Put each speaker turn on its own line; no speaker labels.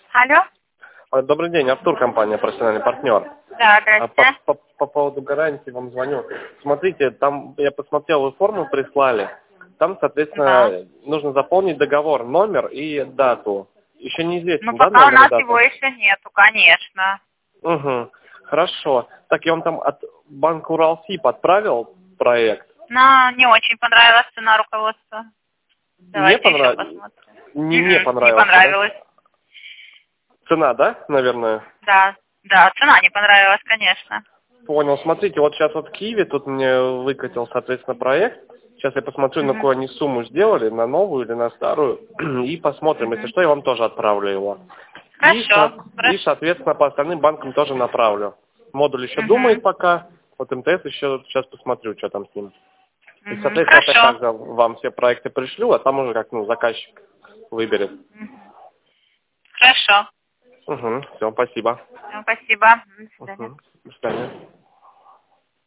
Алло?
Добрый день, Артур, компания «Профессиональный партнер».
Да, здрасте.
По поводу гарантии вам звоню. Смотрите, там я посмотрел, вы форму прислали. Там,
Да.
соответственно, нужно заполнить договор, номер и дату. Еще
Ну,
неизвестен, да,
пока у
номер и
нас его
дата?
еще нету, конечно.
Угу. Хорошо. Так, я вам там от банка Уралсиб отправил проект.
Но не очень понравилась цена руководства.
Не
Давайте еще
понравилось?
посмотрим.
Не
Не
понравился, да?
понравилось.
Цена, да, наверное?
Да, да, цена не понравилась, конечно.
Понял. Смотрите, вот сейчас вот Киви тут мне выкатил, соответственно, проект. Сейчас я посмотрю, на какую они сумму сделали, на новую или на старую, и посмотрим. Если что, я вам тоже отправлю его.
Хорошо,
И
хорошо.
соответственно, по остальным банкам тоже направлю. Модуль еще думает пока. Вот МТС еще сейчас посмотрю, что там с ним. И, соответственно, опять
Хорошо.
также вам все проекты пришлю, а там уже как заказчик выберет.
Хорошо.
Угу, все, спасибо.
Спасибо. До свидания.
Угу, до свидания.